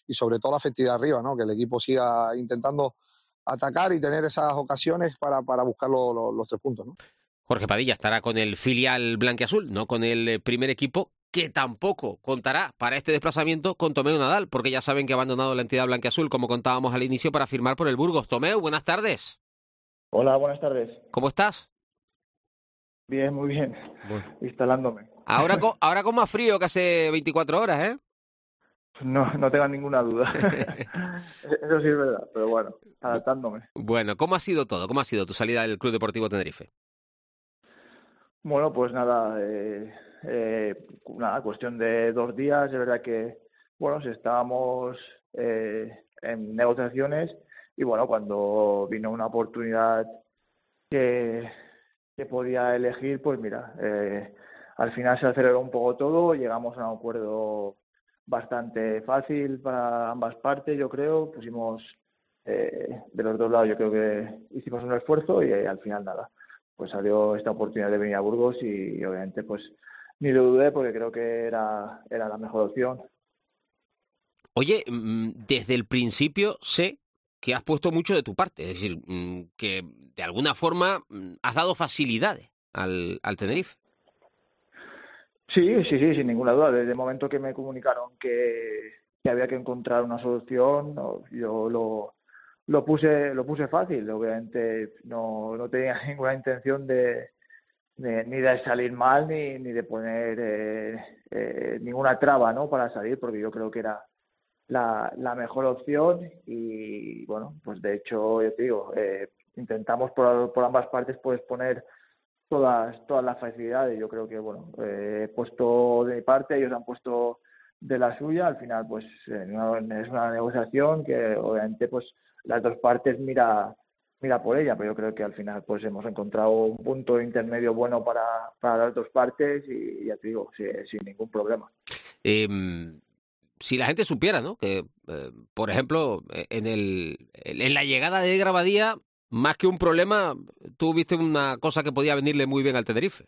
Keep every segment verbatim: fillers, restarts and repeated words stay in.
y sobre todo la efectividad arriba, ¿no? Que el equipo siga intentando atacar y tener esas ocasiones para, para buscar lo, lo, los tres puntos, ¿no? Jorge Padilla estará con el filial blanquiazul, no con el primer equipo, que tampoco contará para este desplazamiento con Tomeu Nadal, porque ya saben que ha abandonado la entidad blanquiazul, como contábamos al inicio, para firmar por el Burgos. Tomeu, buenas tardes. Hola, buenas tardes. ¿Cómo estás? Bien, muy bien. Bueno. Instalándome. Ahora con, ahora con más frío que hace veinticuatro horas, ¿eh? No, no tengan ninguna duda. Eso sí es verdad, pero bueno, adaptándome. Bueno, ¿cómo ha sido todo? ¿Cómo ha sido tu salida del Club Deportivo Tenerife? Bueno, pues nada, eh, eh, nada, cuestión de dos días. Es verdad que, bueno, si estábamos eh, en negociaciones y, bueno, cuando vino una oportunidad que, que podía elegir, pues mira, eh, al final se aceleró un poco todo, llegamos a un acuerdo bastante fácil para ambas partes, yo creo, pusimos eh, de los dos lados, yo creo que hicimos un esfuerzo y eh, al final nada, pues salió esta oportunidad de venir a Burgos y, y obviamente pues ni lo dudé porque creo que era, era la mejor opción. Oye, desde el principio sé que has puesto mucho de tu parte, es decir, que de alguna forma has dado facilidades al, al Tenerife. Sí, sí, sí, sin ninguna duda. Desde el momento que me comunicaron que, que había que encontrar una solución, no, yo lo, lo puse lo puse fácil. Obviamente no, no tenía ninguna intención de, de ni de salir mal ni, ni de poner eh, eh, ninguna traba, ¿no?, para salir, porque yo creo que era la, la mejor opción y bueno, pues de hecho, yo te digo, eh, intentamos por, por ambas partes pues poner todas todas las facilidades. Yo creo que bueno, eh, he puesto de mi parte, ellos han puesto de la suya. Al final pues eh, no, es una negociación que obviamente pues las dos partes mira mira por ella, pero yo creo que al final pues hemos encontrado un punto intermedio bueno para, para las dos partes y ya te digo, sin, sin ningún problema. Eh, si la gente supiera, ¿no?, que eh, por ejemplo en el en la llegada de Grabadía, más que un problema, tú viste una cosa que podía venirle muy bien al Tenerife.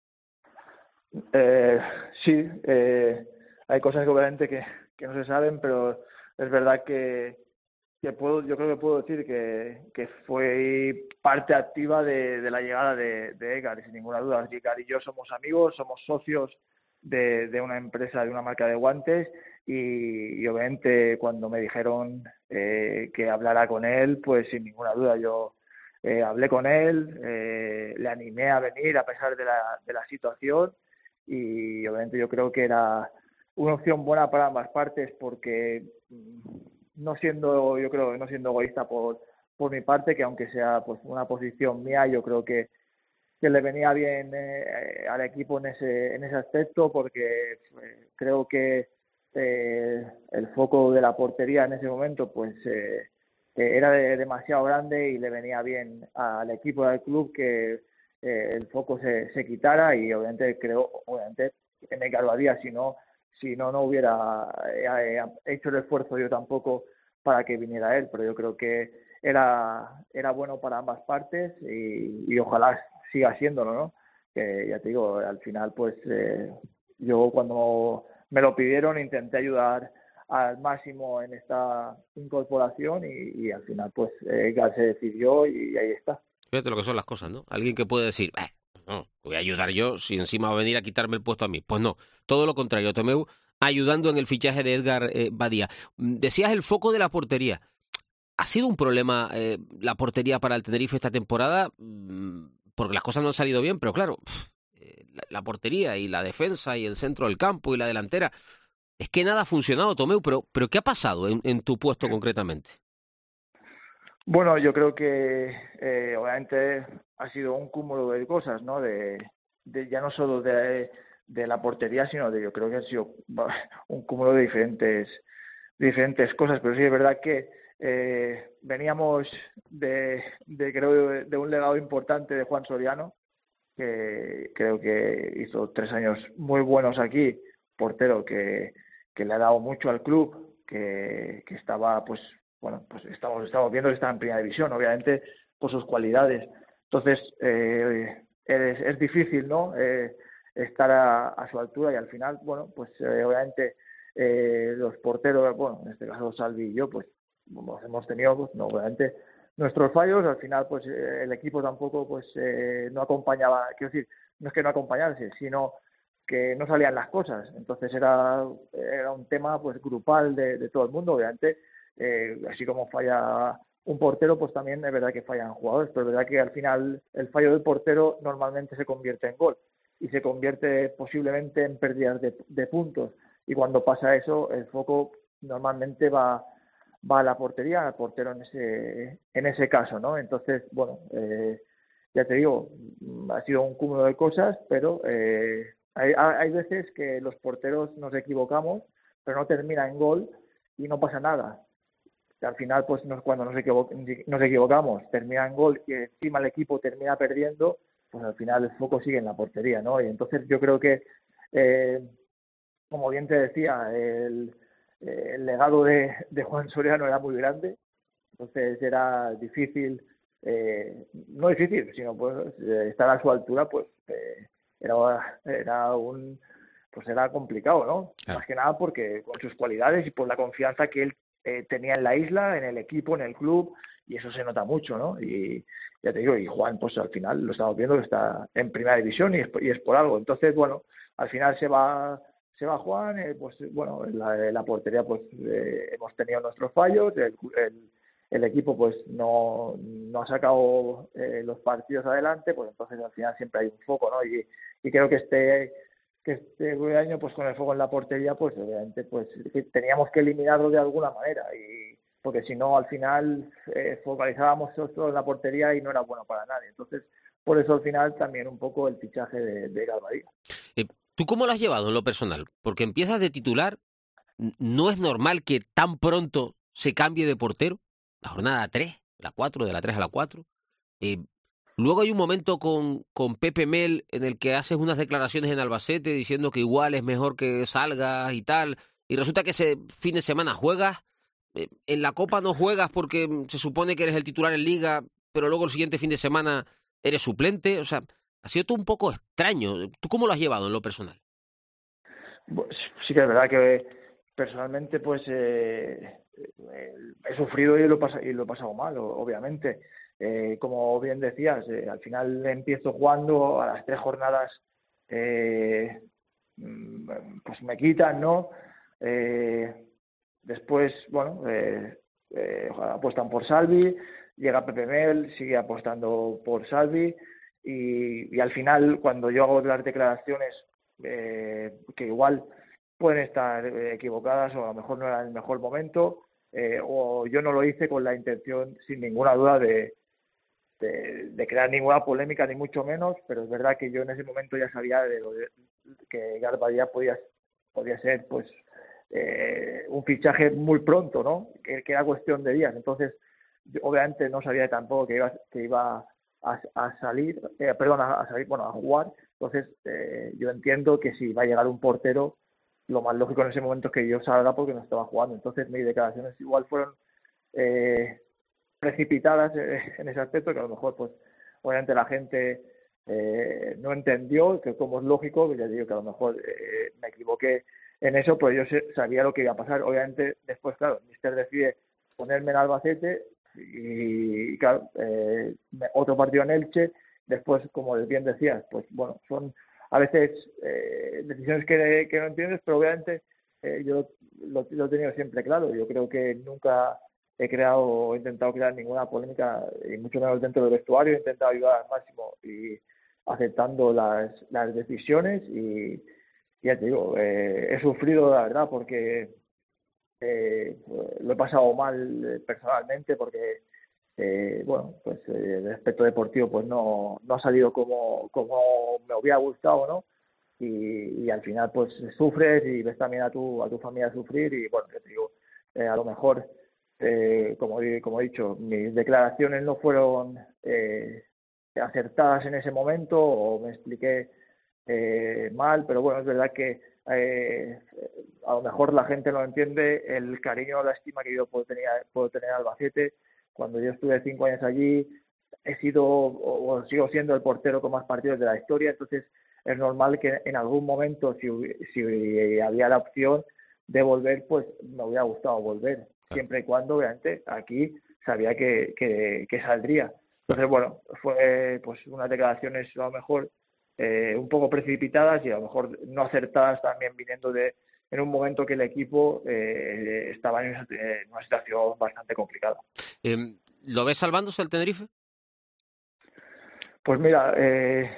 Eh, sí, eh, hay cosas que obviamente que, que no se saben, pero es verdad que, que puedo, yo creo que puedo decir que, que fue parte activa de, de la llegada de, de Edgar, sin ninguna duda. Edgar y yo somos amigos, somos socios de, de una empresa, de una marca de guantes, y, y obviamente cuando me dijeron eh, que hablara con él, pues sin ninguna duda yo eh, hablé con él, eh, le animé a venir a pesar de la, de la situación y obviamente yo creo que era una opción buena para ambas partes porque no siendo, yo creo, no siendo egoísta por, por mi parte, que aunque sea pues una posición mía, yo creo que que le venía bien eh, al equipo en ese en ese aspecto porque eh, creo que eh, el foco de la portería en ese momento pues eh, eh, era de, demasiado grande y le venía bien al equipo del club que eh, el foco se, se quitara y obviamente creo obviamente que me calvaría si no si no no hubiera eh, hecho el esfuerzo yo tampoco para que viniera él, pero yo creo que era era bueno para ambas partes y, y ojalá siga haciéndolo, ¿no? Que ya te digo, al final pues eh, yo cuando me lo pidieron intenté ayudar al máximo en esta incorporación y, y al final pues eh, se decidió y ahí está. Fíjate lo que son las cosas, ¿no? Alguien que puede decir, eh, no, voy a ayudar yo si encima va a venir a quitarme el puesto a mí. Pues no, todo lo contrario, Tomeu ayudando en el fichaje de Edgar eh, Badía. Decías el foco de la portería. ¿Ha sido un problema eh, la portería para el Tenerife esta temporada? Porque las cosas no han salido bien, pero claro, eh, la, la portería y la defensa y el centro del campo y la delantera, es que nada ha funcionado, Tomeu, pero, pero ¿qué ha pasado en, en tu puesto concretamente? Bueno, yo creo que eh, obviamente ha sido un cúmulo de cosas, ¿no? De, de ya no solo de, de la portería, sino de yo creo que ha sido un cúmulo de diferentes diferentes cosas, pero sí es verdad que eh, veníamos de, de creo de, de un legado importante de Juan Soriano, que creo que hizo tres años muy buenos aquí, portero que, que le ha dado mucho al club, que, que estaba pues bueno, pues estamos, estamos viendo que está en primera división, obviamente, por sus cualidades. Entonces, eh, es, es difícil, ¿no?, eh, estar a, a su altura y al final, bueno, pues eh, obviamente eh, los porteros, bueno, en este caso Salvi y yo, pues pues, hemos tenido, pues, no, obviamente, nuestros fallos. Al final, pues eh, el equipo tampoco, pues eh, no acompañaba, quiero decir, no es que no acompañase, sino que no salían las cosas. Entonces era, era un tema, pues, grupal de, de todo el mundo, obviamente. Eh, así como falla un portero, pues también es verdad que fallan jugadores, pero es verdad que al final el fallo del portero normalmente se convierte en gol y se convierte posiblemente en pérdidas de, de puntos, y cuando pasa eso el foco normalmente va va a la portería, al portero en ese en ese caso, ¿no? Entonces, bueno, eh, ya te digo, ha sido un cúmulo de cosas, pero eh, hay, hay veces que los porteros nos equivocamos, pero no termina en gol y no pasa nada. Y al final, pues nos, cuando nos, equivo nos equivocamos, termina en gol y encima el equipo termina perdiendo, pues al final el foco sigue en la portería, ¿no? Y entonces yo creo que, eh, como bien te decía, el, el legado de, de Juan Soriano era muy grande, entonces era difícil, eh, no difícil, sino pues estar a su altura, pues eh, era, era un pues era complicado, ¿no? Claro. Más que nada porque con sus cualidades y por la confianza que él eh, tenía en la isla, en el equipo, en el club, y eso se nota mucho, ¿no? Y ya te digo, y Juan, pues al final lo estamos viendo que está en primera división y es, y es por algo. Entonces, bueno, al final se va se va Juan, eh, pues bueno, en la, en la portería pues eh, hemos tenido nuestros fallos, el, el, el equipo pues no, no ha sacado eh, los partidos adelante, pues entonces al final siempre hay un foco, ¿no? Y, y creo que este que este año pues con el foco en la portería pues obviamente pues teníamos que eliminarlo de alguna manera, y porque si no al final eh, focalizábamos solo en la portería y no era bueno para nadie. Entonces por eso al final también un poco el fichaje de, de Galvadía. Eh, ¿Tú cómo lo has llevado en lo personal? Porque empiezas de titular, ¿no es normal que tan pronto se cambie de portero? La jornada tres, la cuatro, de la tres a la cuatro. Eh, luego hay un momento con, con Pepe Mel en el que haces unas declaraciones en Albacete diciendo que igual es mejor que salgas y tal, y resulta que ese fin de semana juegas, eh, en la Copa no juegas porque se supone que eres el titular en Liga, pero luego el siguiente fin de semana eres suplente. O sea, ha sido todo un poco extraño. ¿Tú cómo lo has llevado en lo personal? Pues, sí que es verdad que personalmente pues eh, he sufrido y lo, pasa, y lo he pasado mal, obviamente. Eh, como bien decías, eh, al final empiezo jugando, a las tres jornadas eh, pues me quitan, ¿no? Eh, después, bueno, eh, eh, apuestan por Salvi, llega Pepe Mel, sigue apostando por Salvi, y, y al final cuando yo hago las declaraciones eh, que igual pueden estar equivocadas o a lo mejor no era el mejor momento, eh, o yo no lo hice con la intención sin ninguna duda de, de, de crear ninguna polémica ni mucho menos, pero es verdad que yo en ese momento ya sabía de lo de, que Galvadía podía, podía ser pues eh, un fichaje muy pronto, ¿no? Que, que era cuestión de días. Entonces yo, obviamente no sabía tampoco que iba, que iba a, a salir, eh, perdón, a, a salir, bueno, a jugar. Entonces eh, yo entiendo que si va a llegar un portero, lo más lógico en ese momento es que yo salga porque no estaba jugando. Entonces mis declaraciones igual fueron eh, precipitadas eh, en ese aspecto, que a lo mejor pues obviamente la gente eh, no entendió, que como es lógico, ya digo que a lo mejor eh, me equivoqué en eso, pues yo sé, sabía lo que iba a pasar. Obviamente después, claro, el míster decide ponerme en Albacete y, y claro, eh, otro partido en Elche. Después, como bien decías, pues bueno, son a veces eh, decisiones que, que no entiendes, pero obviamente eh, yo lo, lo he tenido siempre claro. Yo creo que nunca he creado o he intentado crear ninguna polémica, y mucho menos dentro del vestuario. He intentado ayudar al máximo y aceptando las, las decisiones, y ya te digo, eh, he sufrido la verdad porque eh, lo he pasado mal eh, personalmente, porque Eh, bueno, pues eh, el aspecto deportivo pues no, no ha salido como, como me hubiera gustado, ¿no? Y, y al final pues sufres y ves también a tu, a tu familia sufrir, y bueno, yo te digo, eh, a lo mejor, eh, como, como he dicho, mis declaraciones no fueron eh, acertadas en ese momento, o me expliqué eh, mal, pero bueno, es verdad que eh, a lo mejor la gente no entiende el cariño o la estima que yo puedo tener, puedo tener a Albacete. Cuando yo estuve cinco años allí, he sido o sigo siendo el portero con más partidos de la historia. Entonces es normal que en algún momento, si, si había la opción, de volver, pues me hubiera gustado volver, siempre y cuando, obviamente, aquí sabía que, que, que saldría. Entonces, bueno, fue pues unas declaraciones a lo mejor eh, un poco precipitadas y a lo mejor no acertadas también, viniendo de en un momento que el equipo eh, estaba en una, en una situación bastante complicada. Eh, ¿Lo ves salvándose el Tenerife? Pues mira, eh,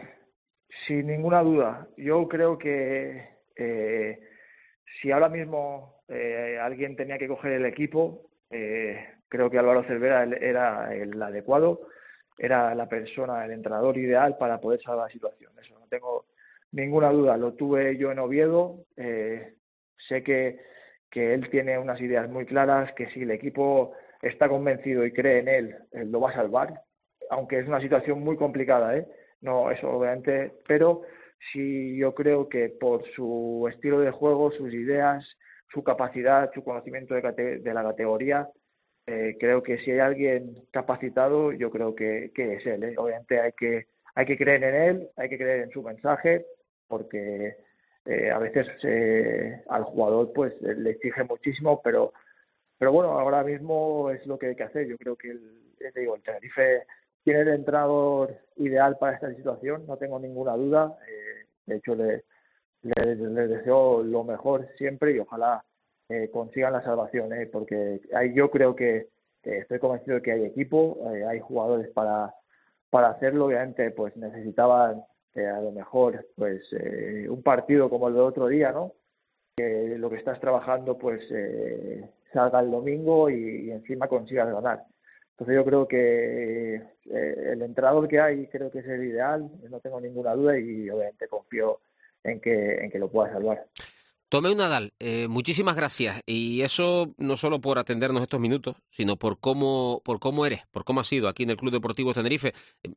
sin ninguna duda, yo creo que eh, si ahora mismo eh, alguien tenía que coger el equipo, eh, creo que Álvaro Cervera era el adecuado, era la persona, el entrenador ideal para poder salvar la situación. Eso no tengo ninguna duda. Lo tuve yo en Oviedo, eh, sé que, que él tiene unas ideas muy claras, que si el equipo está convencido y cree en él, él lo va a salvar, aunque es una situación muy complicada, ¿eh? No, eso obviamente, pero sí yo creo que por su estilo de juego, sus ideas, su capacidad, su conocimiento de, cate- de la categoría, eh, creo que si hay alguien capacitado, yo creo que, que es él, ¿eh? Obviamente hay que, hay que creer en él, hay que creer en su mensaje, porque eh, a veces eh, al jugador pues le exige muchísimo, pero pero bueno, ahora mismo es lo que hay que hacer. Yo creo que el, te digo, el Tenerife tiene el entrenador ideal para esta situación, no tengo ninguna duda. Eh, de hecho, le, le, le deseo lo mejor siempre y ojalá eh, consigan la salvación, ¿eh? Porque hay, yo creo que eh, estoy convencido de que hay equipo, eh, hay jugadores para, para hacerlo. Obviamente, pues necesitaban eh, a lo mejor pues eh, un partido como el del otro día, ¿no? Que lo que estás trabajando pues eh, salga el domingo y, y encima consigas ganar. Entonces yo creo que eh, el entrenador que hay creo que es el ideal, no tengo ninguna duda y obviamente confío en que, en que lo pueda salvar. Tomeu Nadal, eh, muchísimas gracias. Y eso no solo por atendernos estos minutos, sino por cómo, por cómo eres, por cómo has sido aquí en el Club Deportivo Tenerife.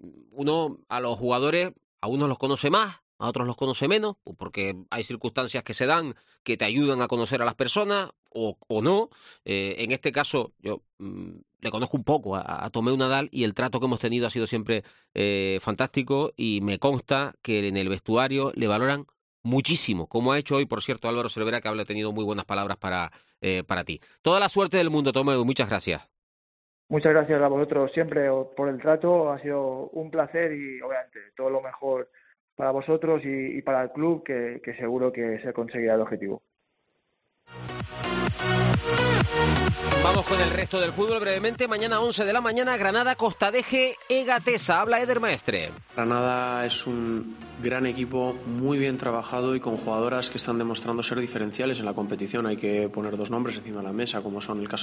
Uno, a los jugadores, a unos los conoce más, a otros los conoce menos, porque hay circunstancias que se dan que te ayudan a conocer a las personas o, o no. Eh, en este caso, yo mmm, le conozco un poco a, a Tomeu Nadal y el trato que hemos tenido ha sido siempre eh, fantástico y me consta que en el vestuario le valoran muchísimo, como ha hecho hoy, por cierto, Álvaro Cervera, que ha tenido muy buenas palabras para, eh, para ti. Toda la suerte del mundo, Tomeu, muchas gracias. Muchas gracias a vosotros siempre por el trato, ha sido un placer y obviamente todo lo mejor para vosotros y, y para el club, que, que seguro que se conseguirá el objetivo. Vamos con el resto del fútbol brevemente. Mañana once de la mañana, Granada, Costadeje, Egatesa. Habla Eder Maestre. Granada es un gran equipo, muy bien trabajado y con jugadoras que están demostrando ser diferenciales en la competición. Hay que poner dos nombres encima de la mesa, como son el caso